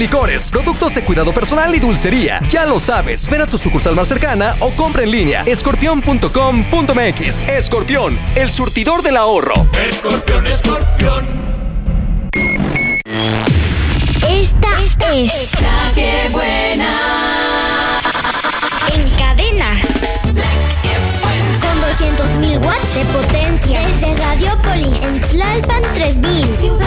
Licores, productos de cuidado personal y dulcería. Ya lo sabes, ven a tu sucursal más cercana o compra en línea. Escorpión.com.mx. Escorpión, el surtidor del ahorro. Escorpión, escorpión. Esta es La que buena. En cadena. Con 200.000 watts de potencia. Desde Radiopolis en Tlalpan 3000.